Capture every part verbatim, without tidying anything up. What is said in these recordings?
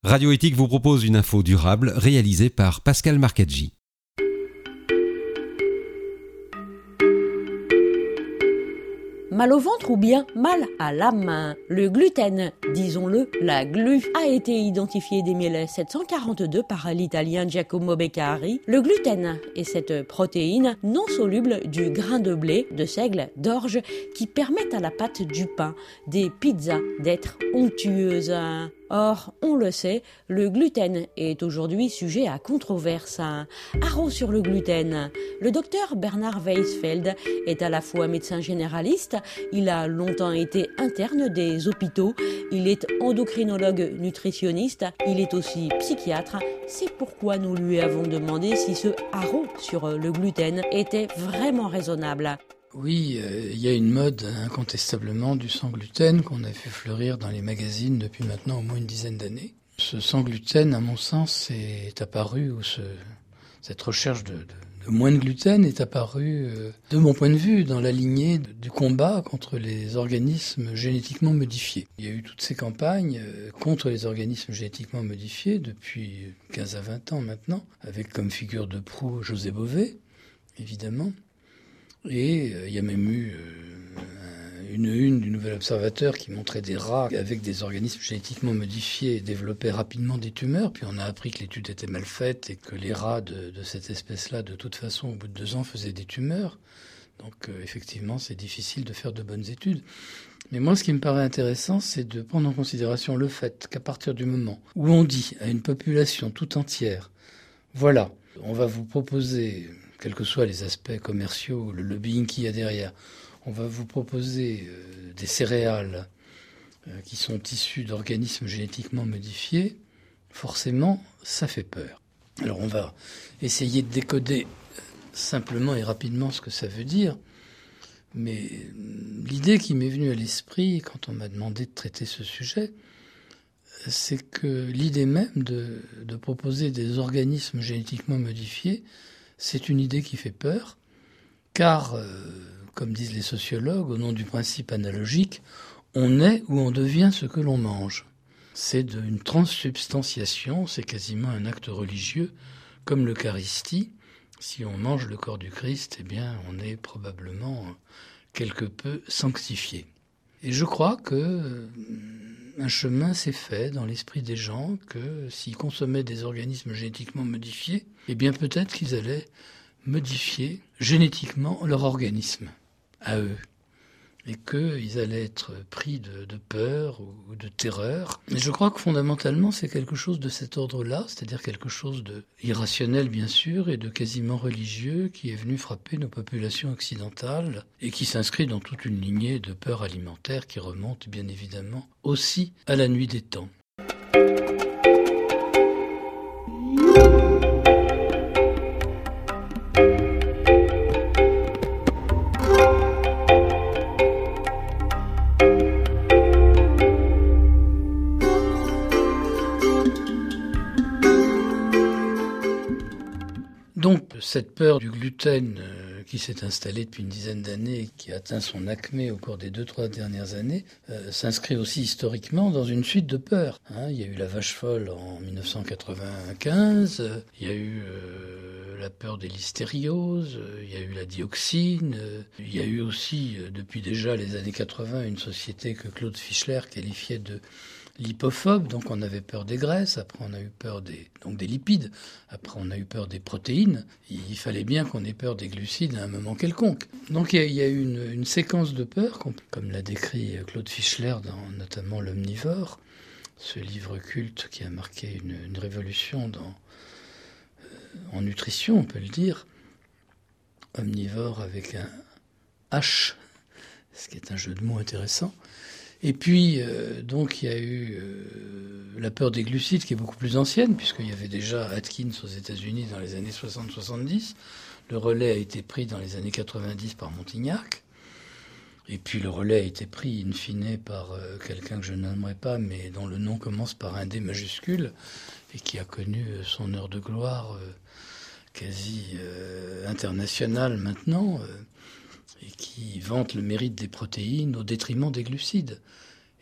Radio Éthique vous propose une info durable réalisée par Pascal Marcaggi. Mal au ventre ou bien mal à la main. Le gluten, disons-le, la glu, a été identifié dès mille sept cent quarante-deux par l'italien Giacomo Beccari. Le gluten est cette protéine non soluble du grain de blé, de seigle, d'orge qui permettent à la pâte du pain, des pizzas d'être onctueuses. Or, on le sait, le gluten est aujourd'hui sujet à controverse. Haro sur le gluten. Le docteur Bernard Weisfeld est à la fois médecin généraliste, il a longtemps été interne des hôpitaux, il est endocrinologue nutritionniste, il est aussi psychiatre. C'est pourquoi nous lui avons demandé si ce haro sur le gluten était vraiment raisonnable. Oui, euh, il y a une mode incontestablement du sans gluten qu'on a fait fleurir dans les magazines depuis maintenant au moins une dizaine d'années. Ce sans gluten, à mon sens, est apparu, ou ce, cette recherche de, de, de moins de gluten est apparue, euh, de mon point de vue, dans la lignée de, du combat contre les organismes génétiquement modifiés. Il y a eu toutes ces campagnes euh, contre les organismes génétiquement modifiés depuis quinze à vingt ans maintenant, avec comme figure de proue José Bové, évidemment. Et il euh, y a même eu euh, une une du Nouvel Observateur qui montrait des rats avec des organismes génétiquement modifiés développaient rapidement des tumeurs. Puis on a appris que l'étude était mal faite et que les rats de, de cette espèce-là, de toute façon, au bout de deux ans, faisaient des tumeurs. Donc euh, effectivement, c'est difficile de faire de bonnes études. Mais moi, ce qui me paraît intéressant, c'est de prendre en considération le fait qu'à partir du moment où on dit à une population tout entière, voilà, on va vous proposer, quels que soient les aspects commerciaux, le lobbying qu'il y a derrière, on va vous proposer euh, des céréales euh, qui sont issues d'organismes génétiquement modifiés, forcément, ça fait peur. Alors on va essayer de décoder simplement et rapidement ce que ça veut dire, mais l'idée qui m'est venue à l'esprit quand on m'a demandé de traiter ce sujet, c'est que l'idée même de, de proposer des organismes génétiquement modifiés, c'est une idée qui fait peur, car, euh, comme disent les sociologues, au nom du principe analogique, on est ou on devient ce que l'on mange. C'est de, une transsubstantiation, c'est quasiment un acte religieux, comme l'Eucharistie. Si on mange le corps du Christ, eh bien, on est probablement quelque peu sanctifié. Et je crois que euh, un chemin s'est fait dans l'esprit des gens que s'ils consommaient des organismes génétiquement modifiés, eh bien peut-être qu'ils allaient modifier génétiquement leur organisme à eux et qu'ils allaient être pris de, de peur ou de terreur. Et je crois que fondamentalement c'est quelque chose de cet ordre-là, c'est-à-dire quelque chose de irrationnel bien sûr et de quasiment religieux qui est venu frapper nos populations occidentales et qui s'inscrit dans toute une lignée de peurs alimentaires qui remonte bien évidemment aussi à la nuit des temps. Donc, cette peur du gluten euh, qui s'est installée depuis une dizaine d'années et qui a atteint son acmé au cours des deux, trois dernières années, euh, s'inscrit aussi historiquement dans une suite de peurs. Hein, il y a eu la vache folle en dix-neuf cent quatre-vingt-quinze, euh, il y a eu euh, la peur des listérioses, euh, il y a eu la dioxine, euh, il y a eu aussi, euh, depuis déjà les années quatre-vingts, une société que Claude Fischler qualifiait de lipophobe, donc on avait peur des graisses, après on a eu peur des, donc des lipides, après on a eu peur des protéines, il fallait bien qu'on ait peur des glucides à un moment quelconque. Donc il y a, il y a eu une, une séquence de peurs, comme l'a décrit Claude Fischler dans notamment L'Omnivore, ce livre culte qui a marqué une, une révolution dans, euh, en nutrition, on peut le dire, omnivore avec un H, ce qui est un jeu de mots intéressant. Et puis, euh, donc, il y a eu euh, la peur des glucides qui est beaucoup plus ancienne, puisqu'il y avait déjà Atkins aux États-Unis dans les années soixante soixante-dix. Le relais a été pris dans les années quatre-vingt-dix par Montignac. Et puis, le relais a été pris, in fine, par euh, quelqu'un que je nommerai pas, mais dont le nom commence par un D majuscule, et qui a connu son heure de gloire euh, quasi euh, internationale maintenant, euh, et qui vante le mérite des protéines au détriment des glucides.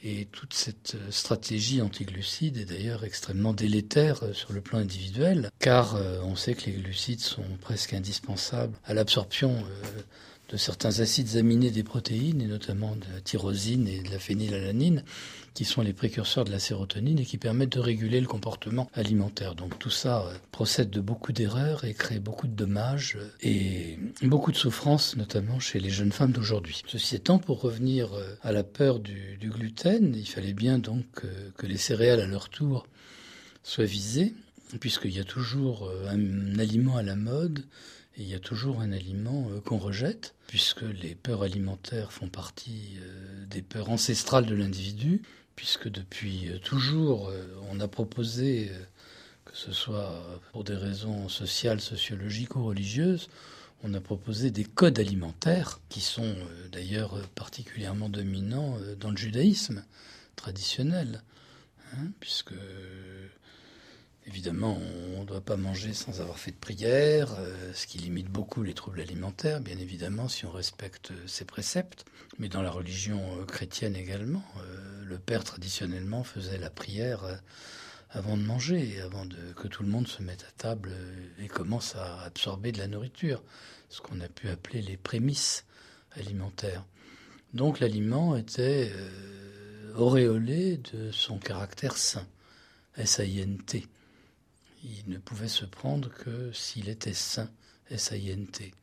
Et toute cette stratégie anti-glucides est d'ailleurs extrêmement délétère sur le plan individuel, car on sait que les glucides sont presque indispensables à l'absorption de certains acides aminés des protéines, et notamment de la tyrosine et de la phénylalanine, qui sont les précurseurs de la sérotonine et qui permettent de réguler le comportement alimentaire. Donc tout ça procède de beaucoup d'erreurs et crée beaucoup de dommages et beaucoup de souffrances, notamment chez les jeunes femmes d'aujourd'hui. Ceci étant, pour revenir à la peur du, du gluten, il fallait bien donc que, que les céréales à leur tour soient visées, puisqu'il y a toujours un aliment à la mode, et il y a toujours un aliment euh, qu'on rejette, puisque les peurs alimentaires font partie euh, des peurs ancestrales de l'individu, puisque depuis euh, toujours, euh, on a proposé, euh, que ce soit pour des raisons sociales, sociologiques ou religieuses, on a proposé des codes alimentaires qui sont euh, d'ailleurs particulièrement dominants euh, dans le judaïsme traditionnel, hein, puisque... Évidemment, on ne doit pas manger sans avoir fait de prière, euh, ce qui limite beaucoup les troubles alimentaires, bien évidemment, si on respecte ces préceptes. Mais dans la religion euh, chrétienne également, euh, le père traditionnellement faisait la prière euh, avant de manger, avant de, que tout le monde se mette à table euh, et commence à absorber de la nourriture, ce qu'on a pu appeler les prémices alimentaires. Donc l'aliment était euh, auréolé de son caractère sain, S A I N T. Il ne pouvait se prendre que s'il était sain, S A I N T.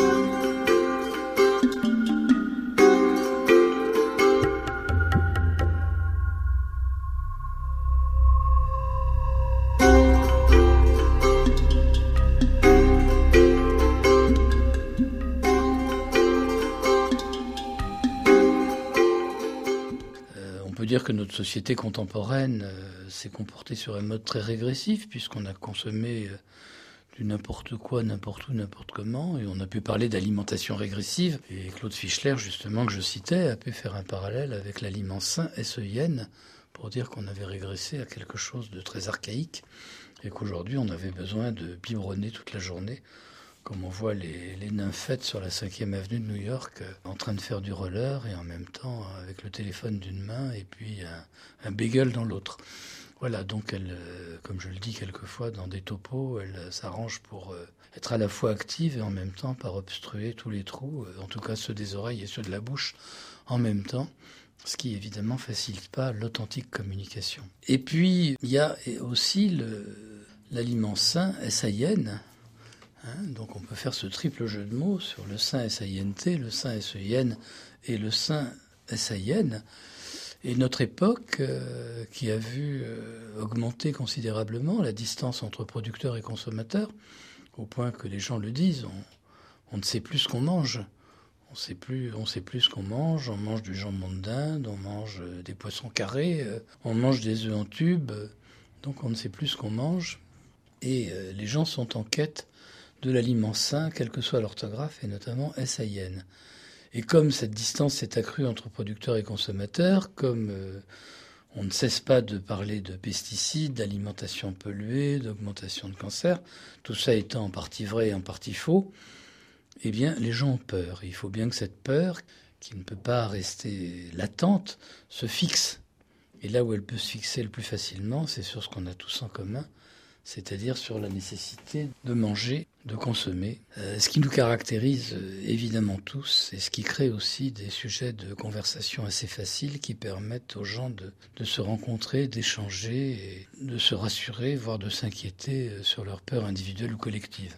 Dire que notre société contemporaine euh, s'est comportée sur un mode très régressif, puisqu'on a consommé euh, du n'importe quoi, n'importe où, n'importe comment, et on a pu parler d'alimentation régressive. Et Claude Fischler, justement, que je citais, a pu faire un parallèle avec l'aliment sain, S E I N, pour dire qu'on avait régressé à quelque chose de très archaïque, et qu'aujourd'hui on avait besoin de biberonner toute la journée, comme on voit les, les nymphètes sur la cinquième avenue de New York euh, en train de faire du roller et en même temps avec le téléphone d'une main et puis un, un bagel dans l'autre. Voilà, donc elle, euh, comme je le dis quelquefois dans des topos, elle euh, s'arrange pour euh, être à la fois active et en même temps par obstruer tous les trous, euh, en tout cas ceux des oreilles et ceux de la bouche en même temps, ce qui évidemment facilite pas l'authentique communication. Et puis il y a aussi le, l'aliment sain, S A I N. Hein, donc on peut faire ce triple jeu de mots sur le sain S A I N T, le sain S E I N et le sain S A I N. Et notre époque, euh, qui a vu euh, augmenter considérablement la distance entre producteurs et consommateurs, au point que les gens le disent, on, on ne sait plus ce qu'on mange. On sait plus, on sait plus ce qu'on mange. On mange du jambon de dinde, on mange des poissons carrés, euh, on mange des œufs en tube. Euh, donc on ne sait plus ce qu'on mange. Et euh, les gens sont en quête de l'aliment sain, quelle que soit l'orthographe, et notamment S A I N. Et comme cette distance s'est accrue entre producteurs et consommateurs, comme euh, on ne cesse pas de parler de pesticides, d'alimentation polluée, d'augmentation de cancer, tout ça étant en partie vrai et en partie faux, eh bien, les gens ont peur. Et il faut bien que cette peur, qui ne peut pas rester latente, se fixe. Et là où elle peut se fixer le plus facilement, c'est sur ce qu'on a tous en commun, c'est-à-dire sur la nécessité de manger, de consommer. Euh, ce qui nous caractérise euh, évidemment tous, et ce qui crée aussi des sujets de conversation assez faciles qui permettent aux gens de, de se rencontrer, d'échanger, et de se rassurer, voire de s'inquiéter euh, sur leurs peurs individuelles ou collectives.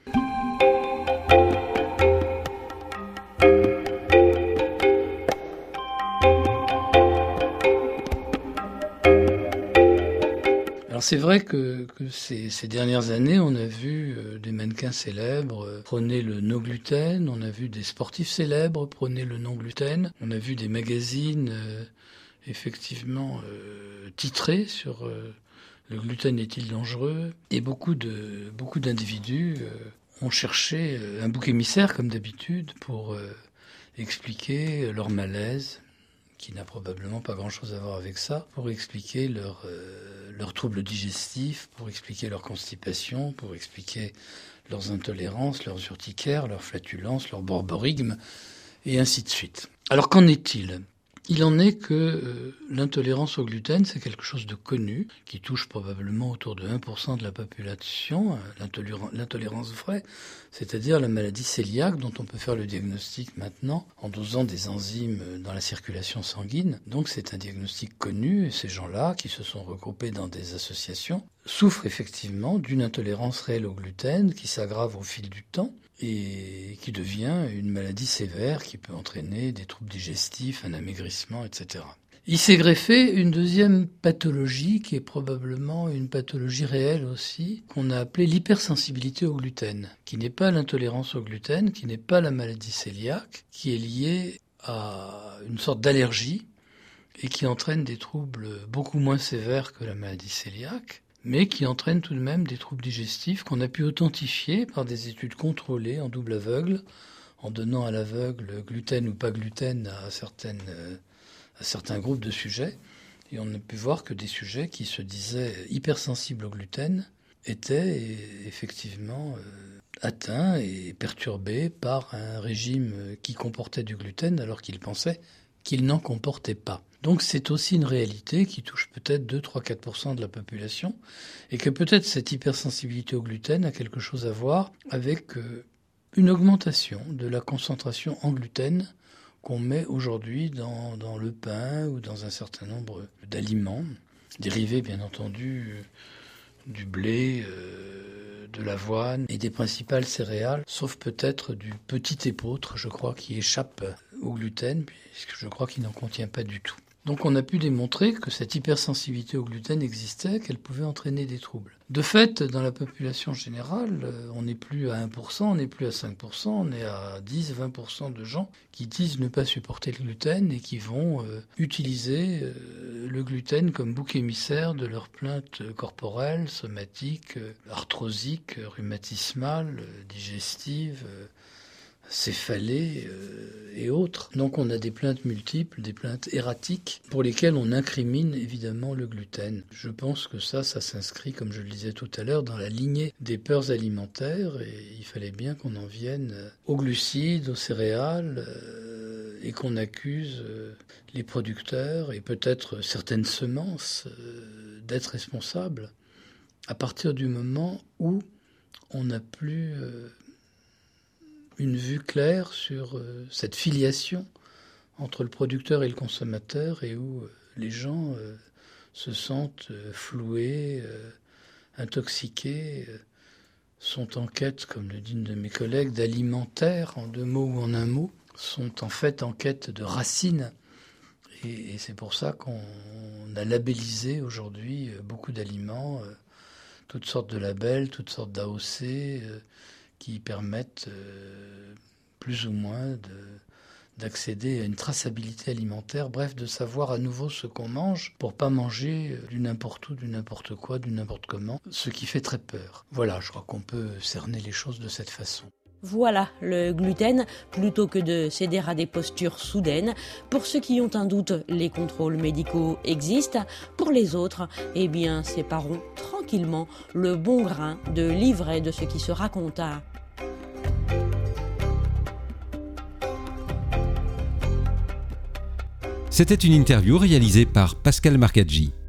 Alors c'est vrai que, que ces, ces dernières années, on a vu euh, des mannequins célèbres euh, prôner le no-gluten, on a vu des sportifs célèbres prôner le non-gluten, on a vu des magazines euh, effectivement euh, titrés sur euh, le gluten est-il dangereux, et beaucoup de beaucoup d'individus euh, ont cherché un bouc émissaire comme d'habitude pour euh, expliquer leur malaise, qui n'a probablement pas grand-chose à voir avec ça, pour expliquer leurs euh, leurs troubles digestifs, pour expliquer leur constipation, pour expliquer leurs intolérances, leurs urticaires, leurs flatulences, leurs borborigmes, et ainsi de suite. Alors qu'en est-il ? Il en est que euh, l'intolérance au gluten, c'est quelque chose de connu, qui touche probablement autour de un pour cent de la population, euh, l'intolérance vraie, c'est-à-dire la maladie cœliaque dont on peut faire le diagnostic maintenant en dosant des enzymes dans la circulation sanguine. Donc c'est un diagnostic connu, et ces gens-là, qui se sont regroupés dans des associations, souffrent effectivement d'une intolérance réelle au gluten qui s'aggrave au fil du temps, et qui devient une maladie sévère qui peut entraîner des troubles digestifs, un amaigrissement, et cetera. Il s'est greffé une deuxième pathologie qui est probablement une pathologie réelle aussi, qu'on a appelée l'hypersensibilité au gluten, qui n'est pas l'intolérance au gluten, qui n'est pas la maladie cœliaque, qui est liée à une sorte d'allergie et qui entraîne des troubles beaucoup moins sévères que la maladie cœliaque, mais qui entraîne tout de même des troubles digestifs qu'on a pu authentifier par des études contrôlées en double aveugle, en donnant à l'aveugle gluten ou pas gluten à, certaines, à certains groupes de sujets. Et on a pu voir que des sujets qui se disaient hypersensibles au gluten étaient effectivement atteints et perturbés par un régime qui comportait du gluten alors qu'ils pensaient qu'il n'en comportait pas. Donc c'est aussi une réalité qui touche peut-être deux, trois, quatre pour cent de la population et que peut-être cette hypersensibilité au gluten a quelque chose à voir avec euh, une augmentation de la concentration en gluten qu'on met aujourd'hui dans, dans le pain ou dans un certain nombre d'aliments, dérivés bien entendu du blé, euh, de l'avoine et des principales céréales, sauf peut-être du petit épeautre, je crois, qui échappe au gluten, puisque je crois qu'il n'en contient pas du tout. Donc on a pu démontrer que cette hypersensibilité au gluten existait, qu'elle pouvait entraîner des troubles. De fait, dans la population générale, on n'est plus à un pour cent, on n'est plus à cinq pour cent, on est à dix à vingt pour cent de gens qui disent ne pas supporter le gluten et qui vont euh, utiliser euh, le gluten comme bouc émissaire de leurs plaintes corporelles, somatiques, euh, arthrosiques, rhumatismales, euh, digestives, euh, céphalées euh, et autres. Donc on a des plaintes multiples, des plaintes erratiques pour lesquelles on incrimine évidemment le gluten. Je pense que ça, ça s'inscrit, comme je le disais tout à l'heure, dans la lignée des peurs alimentaires et il fallait bien qu'on en vienne aux glucides, aux céréales euh, et qu'on accuse euh, les producteurs et peut-être certaines semences euh, d'être responsables à partir du moment où on n'a plus euh, une vue claire sur euh, cette filiation entre le producteur et le consommateur et où euh, les gens euh, se sentent euh, floués, euh, intoxiqués, euh, sont en quête, comme le dit une de mes collègues, d'alimentaire, en deux mots ou en un mot, sont en fait en quête de racines. Et, et c'est pour ça qu'on a labellisé aujourd'hui euh, beaucoup d'aliments, euh, toutes sortes de labels, toutes sortes d'A O C, euh, qui permettent euh, plus ou moins de, d'accéder à une traçabilité alimentaire, bref, de savoir à nouveau ce qu'on mange pour pas manger du n'importe où, du n'importe quoi, du n'importe comment, ce qui fait très peur. Voilà, je crois qu'on peut cerner les choses de cette façon. Voilà, le gluten, plutôt que de céder à des postures soudaines, pour ceux qui ont un doute, les contrôles médicaux existent. Pour les autres, eh bien, séparons tranquillement le bon grain de l'ivraie de ce qui se raconta. C'était une interview réalisée par Pascal Marcaggi.